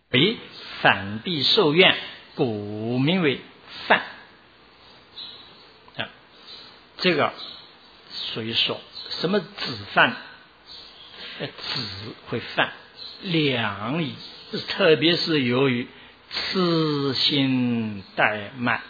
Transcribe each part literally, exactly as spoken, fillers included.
为反必受怨，故名为犯。啊，这个所以说什么子犯？呃，子会犯两矣，特别是由于痴心怠慢，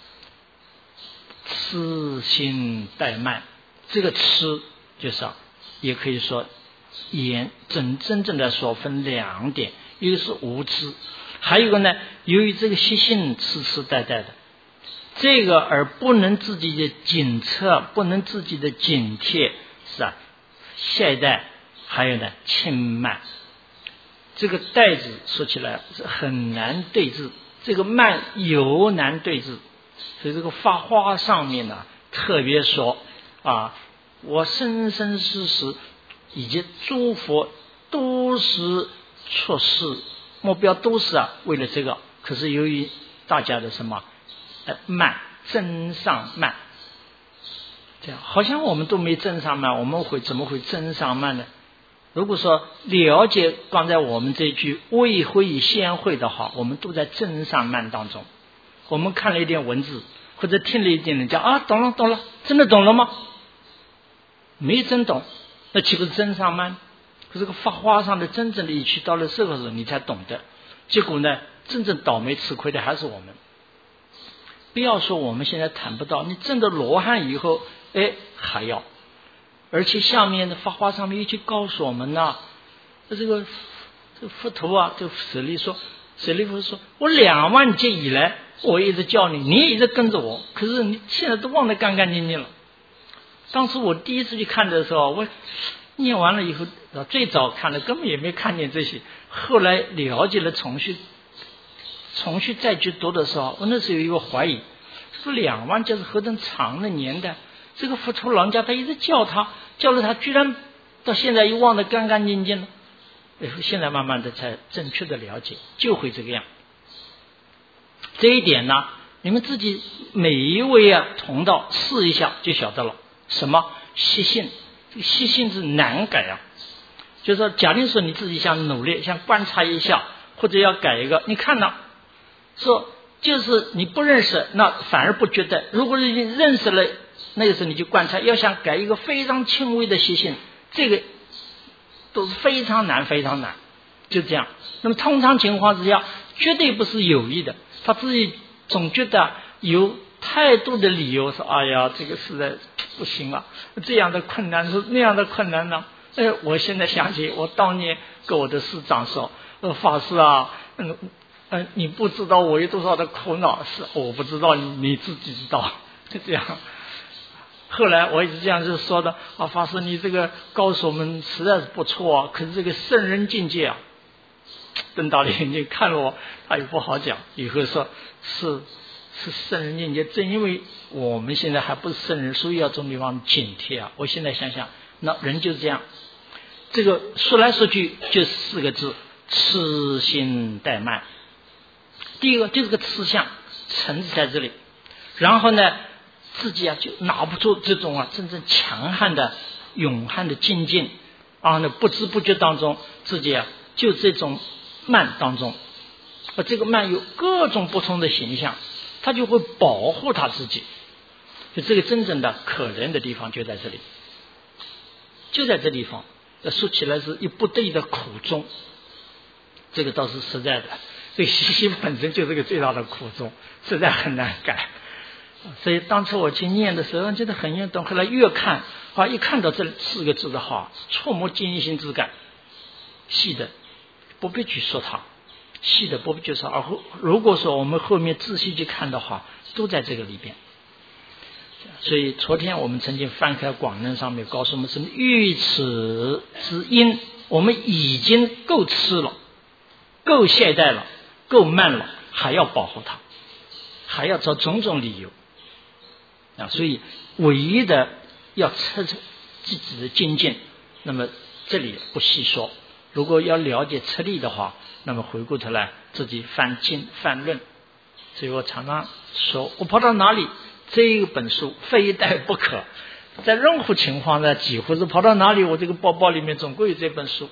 痴心怠慢，这个痴就是啊，也可以说言真真正的说分两点，一个是无知，还有一个呢，由于这个习性痴痴呆呆的，这个而不能自己的警测，不能自己的警惕，是啊，懈怠，还有呢轻慢。这个怠字说起来是很难对治，这个慢尤难对治，所以这个发花上面呢，特别说啊，我生生世世以及诸佛都是处事目标都是啊为了这个，可是由于大家的什么呃慢，增上慢，这样好像我们都没增上慢，我们会怎么会增上慢呢？如果说了解刚才我们这句未会先会的话，我们都在增上慢当中。我们看了一点文字，或者听了一点人家啊，懂了懂了，真的懂了吗？没真懂，那岂不是增上慢？可是这个发花上的真正的意趣到了这个时候你才懂得，结果呢，真正倒霉吃亏的还是我们。不要说我们现在谈不到，你证得罗汉以后，哎，还要。而且下面的发花上面一句告诉我们呢，这个这个佛陀啊，这个舍利说，舍利弗说，我两万劫以来，我一直教你，你也一直跟着我，可是你现在都忘得干干净净了。当时我第一次去看的时候，我念完了以后，最早看的根本也没看见这些，后来了解了重续，重续再去读的时候，我那时候有一个怀疑，说两万劫是何等长的年代，这个佛陀老人家他一直教他，教了他，居然到现在又忘得干干净净了。现在慢慢的才正确的了解，就会这个样。这一点呢，你们自己每一位啊同道试一下就晓得了。什么习性？这个习性是难改啊。就是说，假定说你自己想努力，想观察一下，或者要改一个，你看到说就是你不认识，那反而不觉得；如果是你认识了，那个时候你就观察。要想改一个非常轻微的习性，这个都是非常难，非常难。就这样。那么通常情况之下，绝对不是有意的，他自己总觉得有太多的理由说：“哎呀，这个实在不行了，这样的困难是那样的困难呢。”哎，我现在想起我当年跟我的师长说：“呃，法师啊，嗯嗯，你不知道我有多少的苦恼，是我不知道，你自己知道。”就这样。后来我一直这样就说的啊，法师你这个告诉我们实在是不错啊，可是这个圣人境界啊，瞪大了眼睛看了我，他也不好讲。以后说是是圣人境界，正因为我们现在还不是圣人，所以要从地方警惕啊。我现在想想，那人就是这样，这个说来说去就四个字：痴心怠慢。第一个就是个痴相，尘在这里，然后呢，自己啊就拿不出这种啊真正强悍的勇悍的精进啊，那不知不觉当中自己啊就这种慢当中，而这个慢有各种不同的形象，他就会保护他自己。就这个真正的可怜的地方就在这里，就在这地方。说起来是一不得已的苦衷，这个倒是实在的。这个习性本身就是个最大的苦衷，实在很难改。所以当初我去念的时候觉得很严重，后来越看啊，一看到这四个字的话，触目惊心之感。细的不必去说它，细的不必去说，而如果说我们后面仔细去看的话，都在这个里边。所以昨天我们曾经翻开广论上面告诉我们，什么欲此之因，我们已经够痴了，够懈怠了，够慢了，还要保护它，还要找种种理由啊！所以唯一的要测测自己的精进，那么这里不细说。如果要了解测力的话，那么回过头来自己翻经翻论。所以我常常说，我跑到哪里，这一本书非带不可。在任何情况下，几乎是跑到哪里，我这个包包里面总归有这本书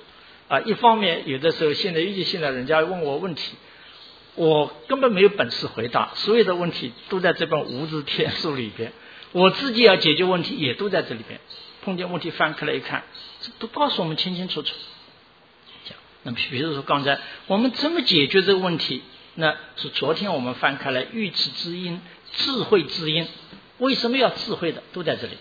啊，一方面有的时候现在尤其现在人家问我问题，我根本没有本事回答，所有的问题都在这本无字天书里边，我自己要解决问题也都在这里边，碰见问题翻开来一看，这都告诉我们清清楚楚。那么比如说刚才我们怎么解决这个问题，那是昨天我们翻开来欲知之因，智慧之因，为什么要智慧的都在这里。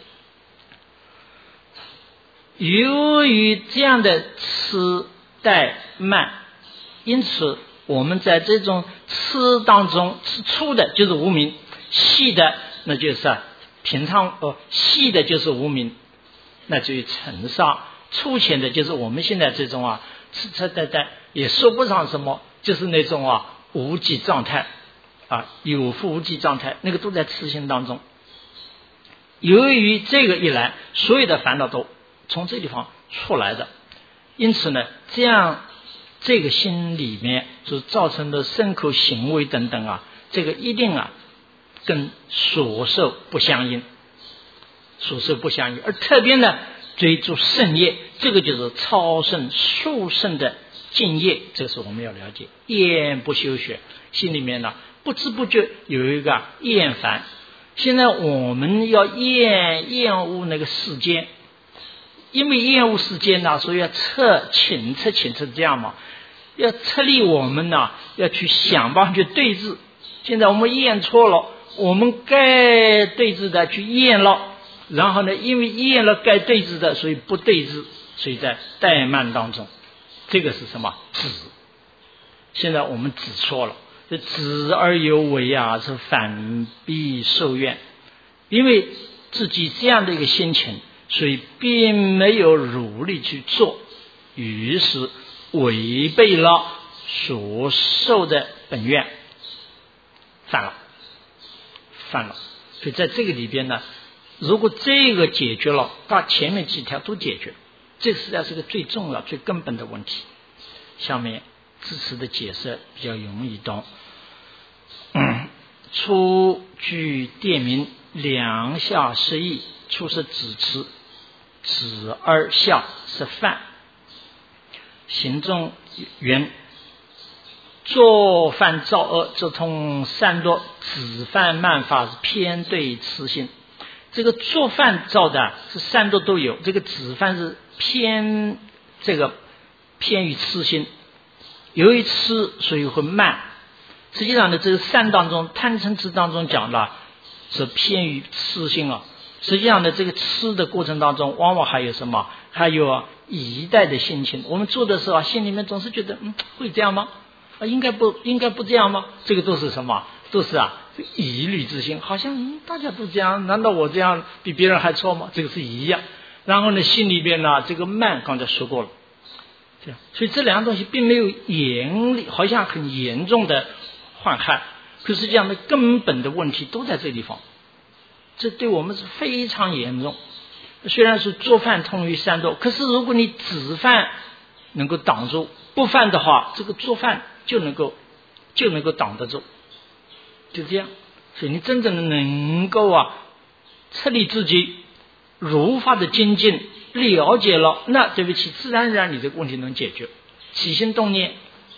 由于这样的痴怠慢，因此我们在这种痴当中，是粗的就是无明，细的那就是啊平常哦，细的就是无明，那就有尘沙，粗浅的就是我们现在这种啊痴痴呆呆也说不上什么，就是那种啊无记状态啊，有覆无记状态，那个都在痴心当中。由于这个一来，所有的烦恼都从这地方出来的，因此呢，这样这个心里面所造成的身口行为等等啊，这个一定啊跟所受不相应，所受不相应，而特别呢追逐圣业，这个就是超胜殊胜的敬业，这是我们要了解。厌不修学，心里面呢不知不觉有一个厌烦。现在我们要厌厌恶那个世间，因为厌恶世间呢，所以要测请测请测这样嘛，要测力我们呢要去想办法去对治。现在我们厌错了，我们该对治的去厌了，然后呢因为厌了该对治的，所以不对治，所以在怠慢当中，这个是什么？止。现在我们止错了，这止而有为啊，是反必受怨。因为自己这样的一个心情，所以并没有努力去做，于是违背了所受的本愿，犯了犯了。所以在这个里边呢，如果这个解决了，把前面几条都解决，这实际上是个最重要最根本的问题。下面支持的解释比较容易懂。嗯，初具店名，两下是义，初是止持，止而下是犯。行中缘，作犯造恶，则通善恶，止犯慢法是偏对痴心。这个作犯造的是善恶都有，这个止犯是偏这个偏于痴心。由于痴，所以会慢。实际上呢，这个善当中，贪嗔痴当中讲的是偏于痴心啊。实际上呢，这个痴的过程当中，往往还有什么？还有啊，疑待的心情。我们做的时候啊，心里面总是觉得，嗯，会这样吗？啊，应该不应该不这样吗？这个都是什么？都是啊，疑虑之心。好像、嗯、大家都这样，难道我这样比别人还错吗？这个是一样。然后呢，心里边呢，这个慢刚才说过了。这样，所以这两个东西并没有严厉，好像很严重的患害，可是这样的根本的问题都在这个地方，这对我们是非常严重。虽然是作犯通于善恶，可是如果你止犯能够挡住，不犯的话，这个作犯就能够就能够挡得住，就这样。所以你真正的能够啊，彻底自己如法的精进。了解了，那对不起，自然而然你这个问题能解决。起心动念，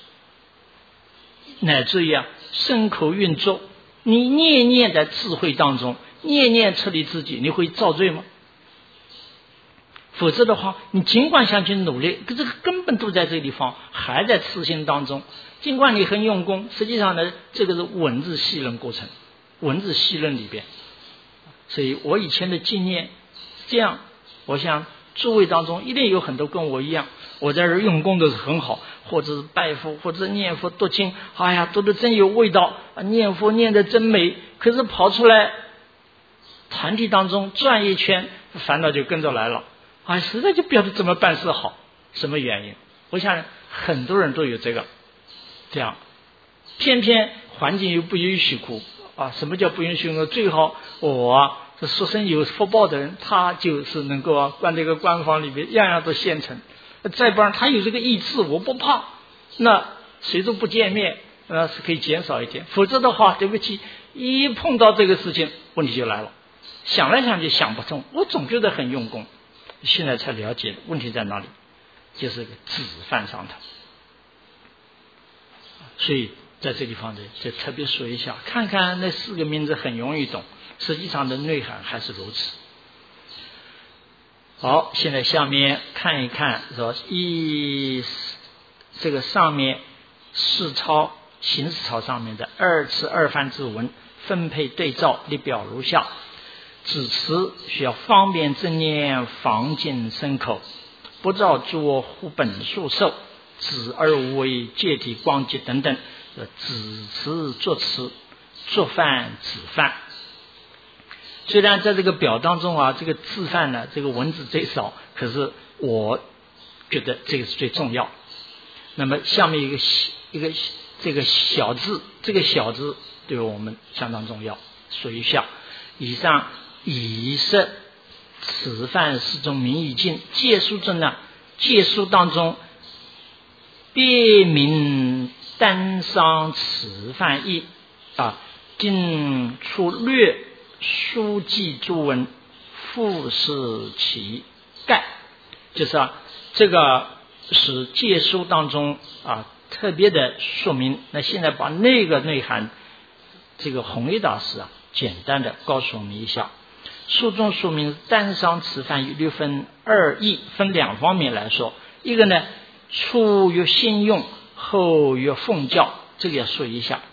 乃至于啊身口运作，你念念在智慧当中，念念彻底自己，你会造罪吗？否则的话，你尽管想去努力，可这个根本都在这个地方，还在痴心当中。尽管你很用功，实际上呢，这个是文字戏论过程，文字戏论里边。所以我以前的经验这样，我想诸位当中一定有很多跟我一样，我在这用功的是很好，或者是拜佛，或者念佛读经，哎呀，读的真有味道，念佛念的真美。可是跑出来团体当中转一圈，烦恼就跟着来了，啊，实在就不晓得怎么办事好。什么原因？我想很多人都有这个，这样，偏偏环境又不允许苦啊。什么叫不允许呢？最好我啊。这出生有福报的人，他就是能够啊，关这个关房里面，样样都现成。再不然他有这个意志，我不怕，那谁都不见面，那是可以减少一点。否则的话，对不起，一碰到这个事情，问题就来了。想来想去想不通，我总觉得很用功，现在才了解问题在哪里。 就是个子犯上头。所以在这地方呢，就特别说一下，看看那四个名字很容易懂，实际上的内涵还是如此。好，现在下面看一看，说一这个上面四抄形式抄上面的二次二范之文分配对照列表如下。子词需要方便正念，防尽深口，不照作护本数受，子而无为，借体光节等等。子词作词，作范子范。虽然在这个表当中啊，这个字范呢，这个文字最少，可是我觉得这个是最重要。那么下面一个一个这个小字，这个小字对我们相当重要。说一下，以上以设此范四种名义境，借书中呢，借书当中别名单商此范义啊，今出略书记诸文，复是其概，就是啊，这个是借书当中啊特别的说明。那现在把那个内涵，这个弘一大师啊，简单的告诉我们一下。书中说明单商此范义略分二义，分两方面来说。一个呢，初曰信用，后曰奉教，这个要说一下。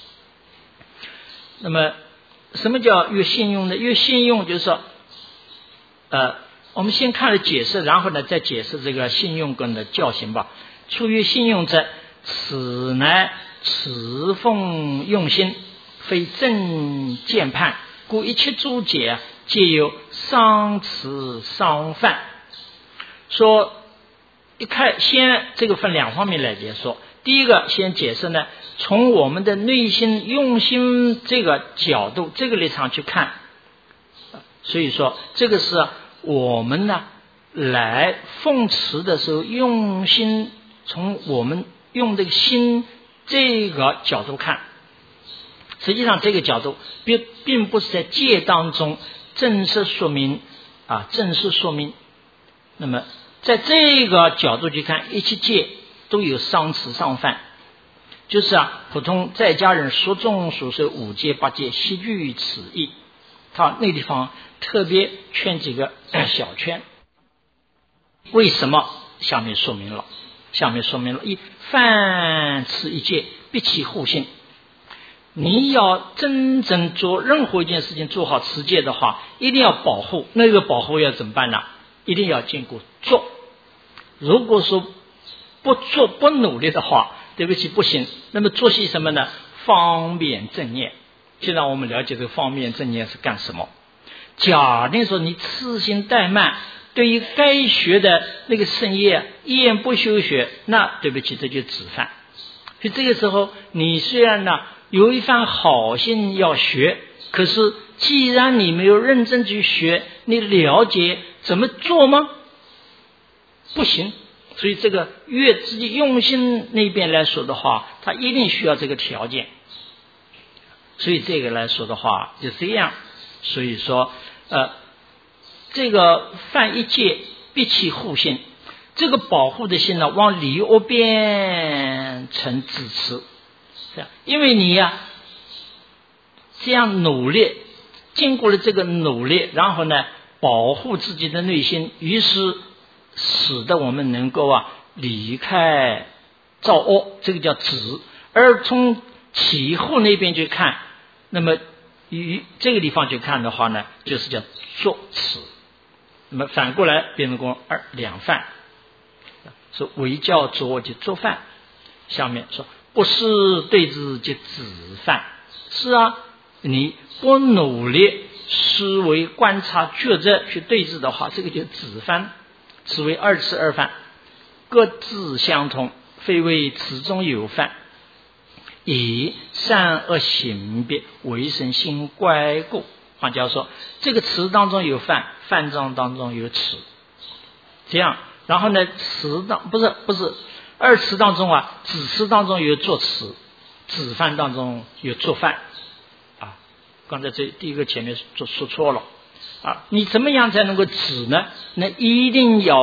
那么什么叫越信用呢？越信用就是说，呃，我们先看了解释，然后呢再解释这个信用跟的教行吧。出于信用者，此乃持奉用心，非正见判，故一切诸解皆有商持商范。说一看，先这个分两方面来解说。第一个先解释呢，从我们的内心用心这个角度这个立场去看，所以说这个是我们呢来奉持的时候用心，从我们用这个心这个角度看。实际上这个角度并并不是在戒当中正式说明啊，正式说明。那么在这个角度去看，一切戒都有商持商范，就是啊，普通在家人说中所说五戒八戒悉具此意。他那地方特别圈几个小圈，为什么？下面说明了，下面说明了一犯持一戒，必其互信。你要真正做任何一件事情做好持戒的话，一定要保护。那个保护要怎么办呢？一定要经过做。如果说不做不努力的话，对不起不行。那么做些什么呢？方便正念。现在我们了解这个方便正念是干什么。假定说你痴心怠慢，对于该学的那个圣业一言不修学，那对不起，这就止犯。所以这个时候你虽然呢有一番好心要学，可是既然你没有认真去学，你了解怎么做吗？不行。所以这个越自己用心那边来说的话，他一定需要这个条件。所以这个来说的话就这样。所以说呃，这个犯一戒必其护心，这个保护的心呢，往里恶变成支持。这样，因为你呀、啊、这样努力，经过了这个努力，然后呢保护自己的内心，于是使得我们能够啊离开造恶，这个叫止。而从起护那边去看，那么与这个地方去看的话呢，就是叫作持。那么反过来变成功二两犯，说为教作就作犯。下面说不是对治即止犯。是啊，你不努力思维观察觉着去对治的话，这个就止犯。此为二次二犯，各自相同，非为此中有犯，以善恶行别，为神心乖故。换句话说，这个词当中有犯，犯章当中有此，这样。然后呢，词当不是不是二词当中啊，子词当中有作词，子犯当中有作犯啊。刚才这第一个前面说说错了啊。你怎么样才能够止呢？那一定要啊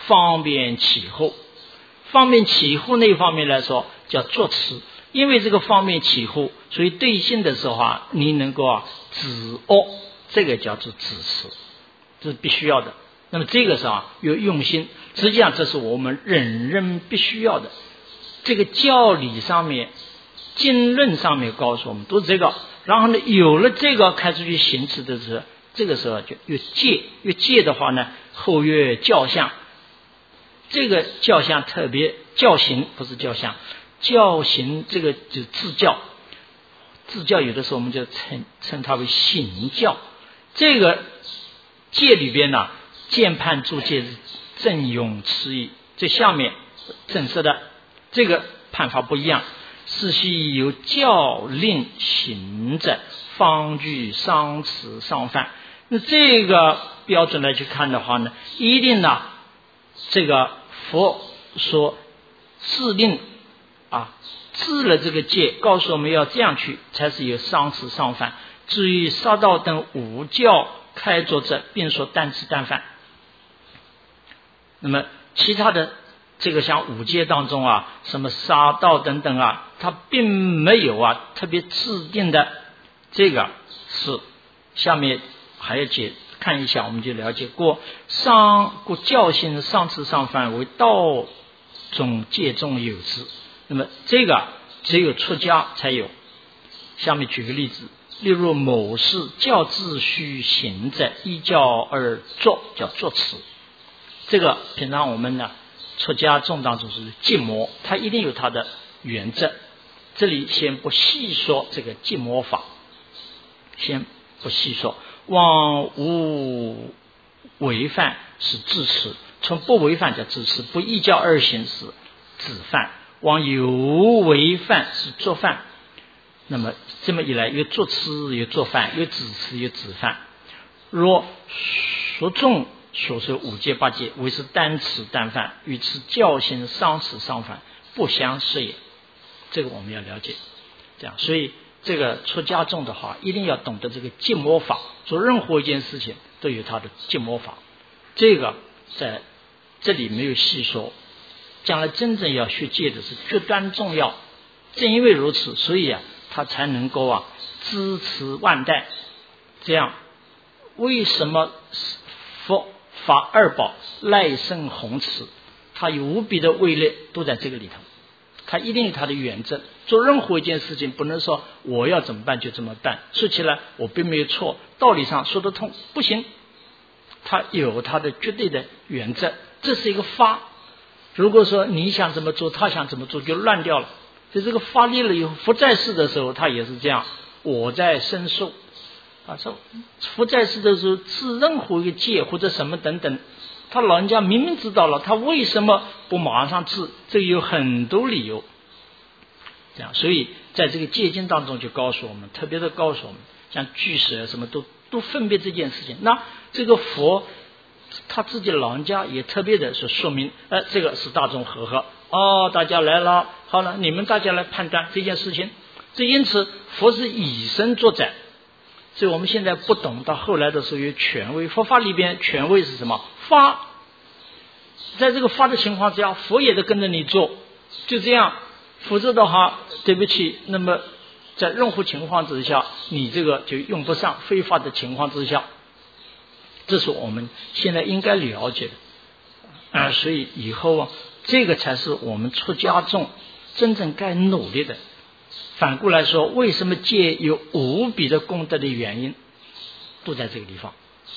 方便起护。方便起护那一方面来说叫作持，因为这个方便起护，所以对性的时候啊，你能够啊止恶，这个叫做止持，这是必须要的。那么这个时候啊有用心，实际上这是我们人人必须要的。这个教理上面、经论上面告诉我们都是这个，然后呢，有了这个开始去行持的时候，这个时候就有戒，有戒的话呢，后越教相。这个教相特别教行，不是教相，教行这个就自教，自教有的时候我们就称称它为行教。这个戒里边呢，见判注戒是正勇持义，这下面正式的这个判法不一样，是系由教令行者，方具商持上犯。那这个标准来去看的话呢，一定呢，这个佛说制令啊，制了这个戒，告诉我们要这样去，才是有商持上犯。至于杀盗等五教开作者，并说单持单犯。那么其他的这个像五戒当中啊，什么杀盗等等啊，它并没有啊特别制定的，这个是下面还要解看一下，我们就了解过。上故教性上持上犯为道中戒中有之，那么这个只有出家才有。下面举个例子，例如某事教秩序行者，依教而作，叫作持。这个平常我们呢出家众当中是戒魔，它一定有它的原则。这里先不细说这个戒魔法，先不细说。往无违犯是自持，从不违犯叫自持，不依教而行是止犯，往有违犯是作犯。那么这么一来，有作持有作犯，有止持有止犯。若说众所说五戒八戒为是单持单犯，与此教行商持上犯不相适也。这个我们要了解。这样，所以这个出家众的话，一定要懂得这个戒魔法，做任何一件事情都有他的戒魔法。这个在这里没有细说，将来真正要学戒的是决断重要。正因为如此，所以啊，他才能够啊支持万代。这样，为什么佛法二宝赖圣弘持，它有无比的威力，都在这个里头。它一定有它的原则，做任何一件事情不能说我要怎么办就怎么办，说起来我并没有错，道理上说得通，不行，它有它的绝对的原则，这是一个法。如果说你想怎么做，他想怎么做，就乱掉了。所以这个法立了以后，佛在世的时候他也是这样，我在申诉啊，说佛在世的时候治任何一个戒或者什么等等，他老人家明明知道了，他为什么不马上治？这有很多理由。这样，所以在这个戒经当中就告诉我们，特别的告诉我们，像俱舍什么都都分别这件事情。那这个佛他自己老人家也特别的是说明，呃，这个是大众和合哦，大家来了，好了，你们大家来判断这件事情。这因此佛是以身作则。所以我们现在不懂，到后来的时候有权威，佛法里边权威是什么？法，在这个法的情况之下，佛也得跟着你做，就这样，否则的话，对不起，那么在任何情况之下，你这个就用不上。非法的情况之下，这是我们现在应该了解的啊、呃。所以以后啊，这个才是我们出家众真正该努力的。反过来说，为什么戒有无比的功德的原因，都在这个地方。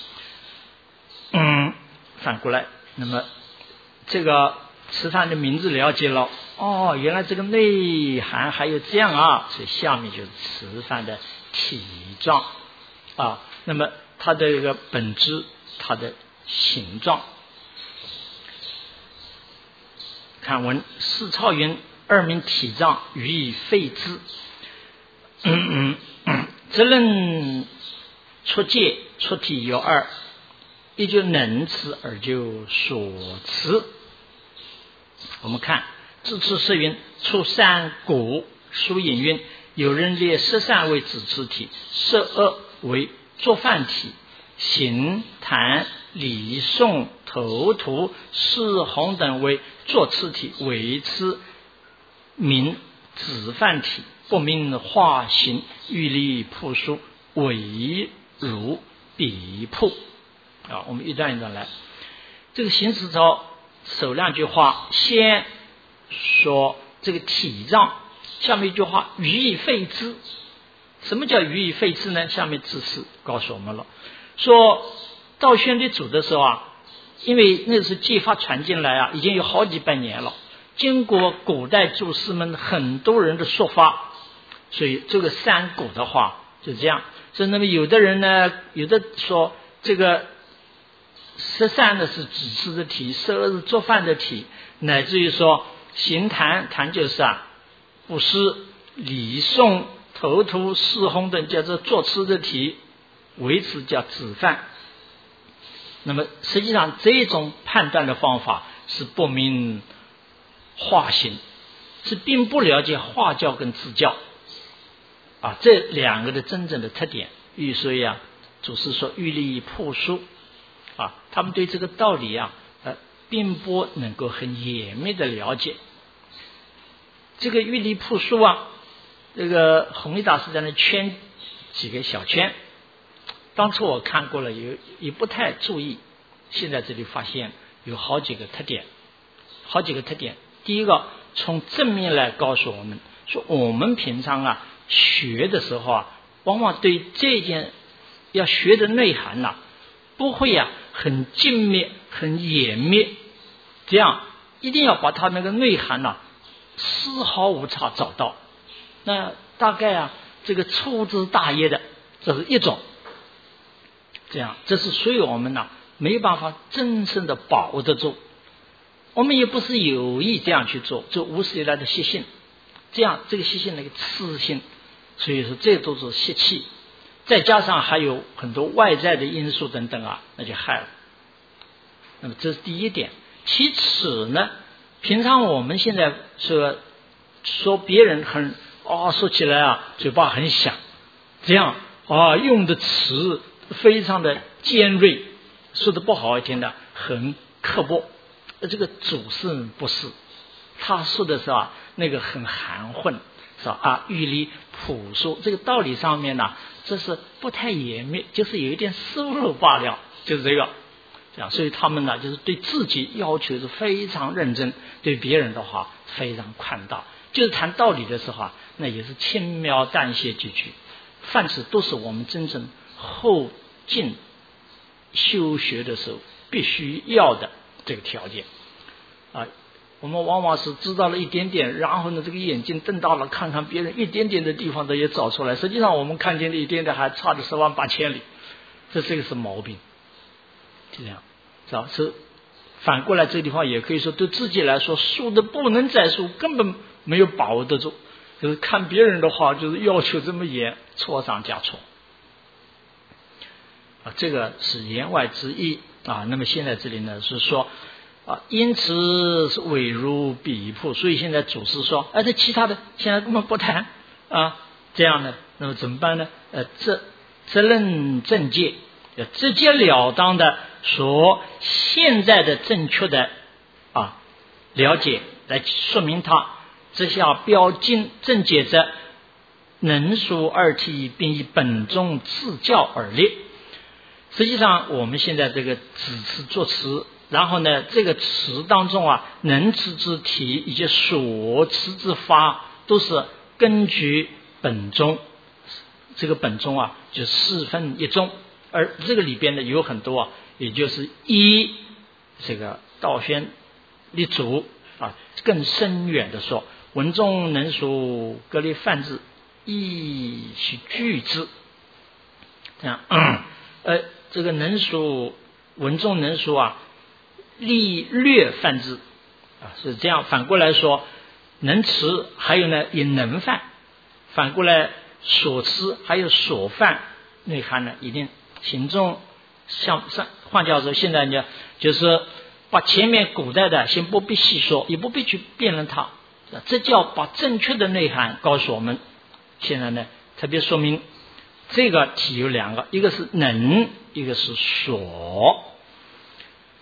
嗯，反过来，那么这个吃饭的名字了解了，哦，原来这个内涵还有这样啊，所以下面就是吃饭的体状啊，那么它的一个本质，它的形状。看文四超云。二名体障予以废之。嗯嗯嗯，责任出戒出体有二，一就能持，二就所持。我们看自持是云：出三果，书引云：有人列十善为自持体，十恶为作饭体，行谈礼诵头图、四红等为作词体，为之名子范体，不明化形，欲立铺书，为如笔铺。啊，我们一段一段来。这个行词抄首两句话，先说这个体障，下面一句话予以废之。什么叫予以废之呢？下面字词告诉我们了，说道宣立祖的时候啊，因为那是借法传进来啊，已经有好几百年了，经过古代祖师们很多人的说法，所以这个三古的话就这样。所以那么有的人呢，有的说这个十三呢是子嗣的体，十二是做饭的体，乃至于说行谈，谈就是啊布施、礼诵、头图、四弘等叫做作词的体，为此叫子范。那么实际上这种判断的方法是不明化形，是并不了解化教跟字教啊，这两个的真正的特点。所以啊，祖师说欲立铺书啊，他们对这个道理啊，呃，并不能够很严密的了解。这个欲立铺书啊，这个弘一大师在那圈几个小圈，当初我看过了，也也不太注意，现在这里发现有好几个特点，好几个特点。第一个，从正面来告诉我们说，我们平常啊学的时候啊，往往对这件要学的内涵呐、啊，不会啊很精密、很严密，这样一定要把它那个内涵呐、啊、丝毫无差找到。那大概啊这个粗枝大叶的，这是一种。这样，这是所以我们呢、啊、没有办法真正的把握得住。我们也不是有意这样去做，这无始以来的习性。这样这个习性那个次性，所以说这都是习气，再加上还有很多外在的因素等等啊，那就害了。那么这是第一点。其次呢，平常我们现在说说别人很哦，说起来啊嘴巴很响，这样啊用的词非常的尖锐，说的不好一点的很刻薄。这个祖师不是，他说的是啊那个很含混，是吧？啊欲立朴素，这个道理上面呢，这是不太严密，就是有一点疏漏罢了，就是这个。这样，所以他们呢，就是对自己要求是非常认真，对别人的话非常宽大。就是谈道理的时候啊，那也是轻描淡写几句，凡此都是我们真正后进修学的时候必须要的这个条件啊。我们往往是知道了一点点，然后呢，这个眼睛瞪大了，看看别人一点点的地方都也找出来，实际上我们看见的一点点还差着十万八千里，这这个是毛病。这样是吧？是反过来，这个地方也可以说，对自己来说，数的不能再数，根本没有把握得住。就是看别人的话，就是要求这么严，错上加错啊，这个是言外之意啊。那么现在这里呢是说啊，因此是伪如笔铺，所以现在祖师说，哎，这其他的现在根本不谈啊，这样呢，那么怎么办呢？呃，这责任正戒。直截了当的说现在的正确的啊了解，来说明它这下标经正解者，能属二体，并以本宗自教而立。实际上我们现在这个子词作词，然后呢这个词当中啊能词之体以及所词之法，都是根据本宗，这个本宗啊就四分一宗。而这个里边呢有很多啊，也就是一这个道宣立祖啊，更深远的说，文中能属格列范字，亦须具之。这样，嗯、呃，这个能属文中能属啊，立略范字啊，是这样。反过来说，能词还有呢也能范，反过来所词还有所范内涵呢一定。行中像上换句话说，现在呢就是把前面古代的先不必细说，也不必去辩论它，这叫把正确的内涵告诉我们。现在呢特别说明这个题有两个，一个是能，一个是所。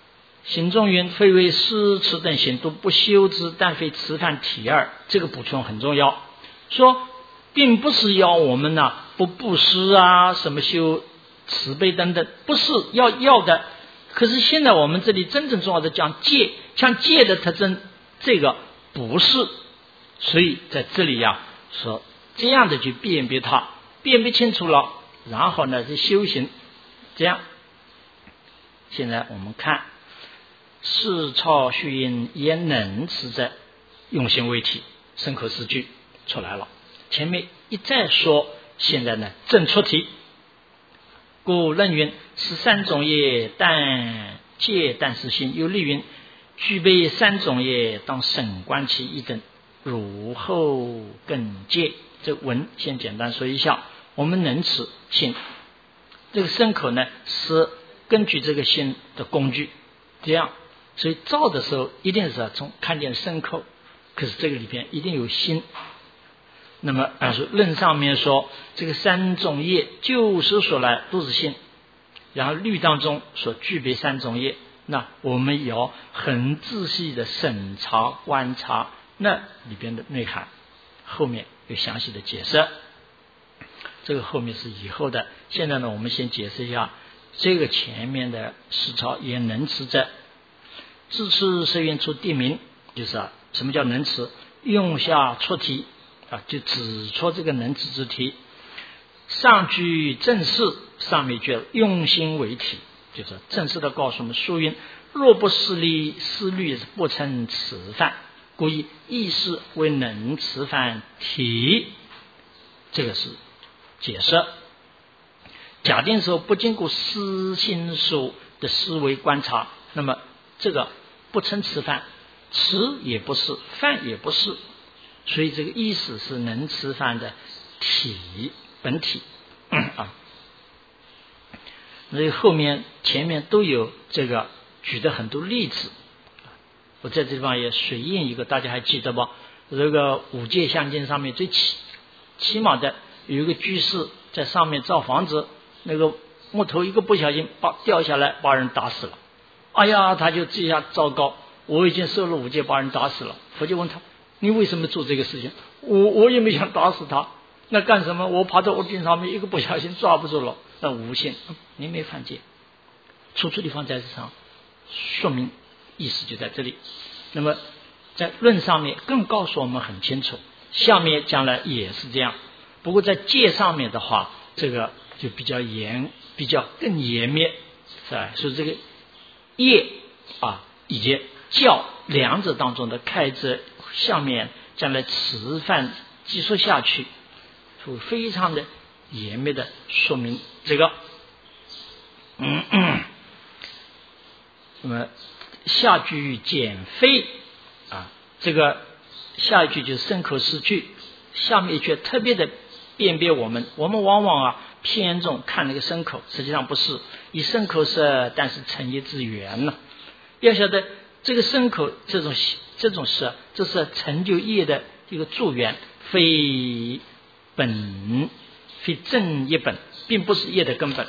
行中云非为施持等行都不修之，但非吃饭体耳。这个补充很重要，说并不是要我们呢、啊、不布施啊，什么修慈悲等等，不是要要的。可是现在我们这里真正重要的讲戒，像戒的特征，这个不是。所以在这里呀、啊、说这样的去辨别它，辨别清楚了，然后呢是修行。这样现在我们看是超虚因言能持者，用心为体，深刻四句出来了。前面一再说，现在呢正出题。故论云是三种业，但戒但是心。有例云具备三种业，当审观其一等，如后更戒。这文先简单说一下。我们能持心，这个身口呢是根据这个心的工具，这样所以照的时候一定是从看见身口，可是这个里边一定有心。那么按说论上面说这个三种业就是说来都是心，然后律当中所具备三种业，那我们要很仔细的审查观察那里边的内涵，后面有详细的解释，这个后面是以后的。现在呢我们先解释一下这个前面的实操也能持者。自持是愿出地名，就是啊什么叫能持，用下出题啊，就指出这个能持之题。上句正式上面就用心为体，就是正式的告诉我们书云若不思虑思虑不称持犯，故以意识为能持犯体。这个是解释。假定说不经过思心术的思维观察，那么这个不称持犯，持也不是，犯也不是，所以这个意识是能持犯的体本体、嗯、啊。所以后面前面都有这个举的很多例子，我在这地方也随印一个，大家还记得不？这个五戒相经上面最起起码的有一个居士在上面造房子，那个木头一个不小心把掉下来，把人打死了。哎呀，他就这下糟糕，我已经受了五戒，把人打死了。佛就问他，你为什么做这个事情？我我也没想打死他，那干什么？我爬到屋顶上面，一个不小心抓不住了，那无限，你没犯戒。出处地方在这上，说明意思就在这里。那么在论上面更告诉我们很清楚，下面将来也是这样。不过在戒上面的话，这个就比较严，比较更严密，是吧？所以这个业啊以及教两者当中的开支，下面将来持犯记述下去，会非常的严密的说明这个。嗯嗯那么下句减非啊，这个下一句就是身口四句，下面一句特别的辨别我们，我们往往啊偏重看那个身口，实际上不是以身口是，但是成业之源呢。要晓得这个身口这种这种事，这是成就业的一个助缘，非本非正业本，并不是业的根本。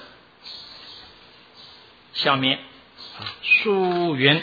下面啊，书云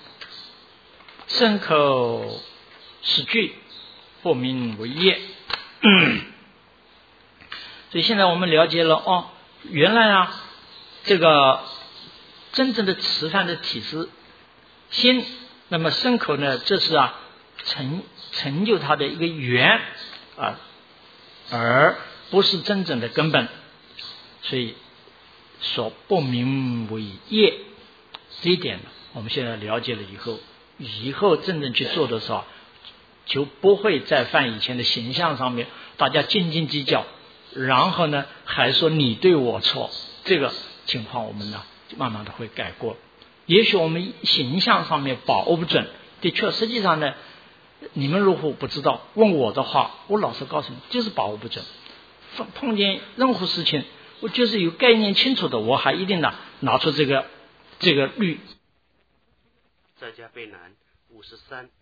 身口是句，不名为业。嗯所以现在我们了解了哦，原来啊，这个真正的持犯的体是心，那么身口呢，这是啊成成就它的一个缘啊，而不是真正的根本，所以说不名为业。这一点呢，我们现在了解了以后，以后真正去做的时候，就不会再犯以前的形象上面大家斤斤计较，然后呢还说你对我错，这个情况我们呢慢慢的会改过。也许我们形象上面把握不准，的确实际上呢你们如果不知道问我的话，我老实告诉你就是把握不准。碰见任何事情我就是有概念清楚的，我还一定呢拿出这个这个律。 在家备难五十三。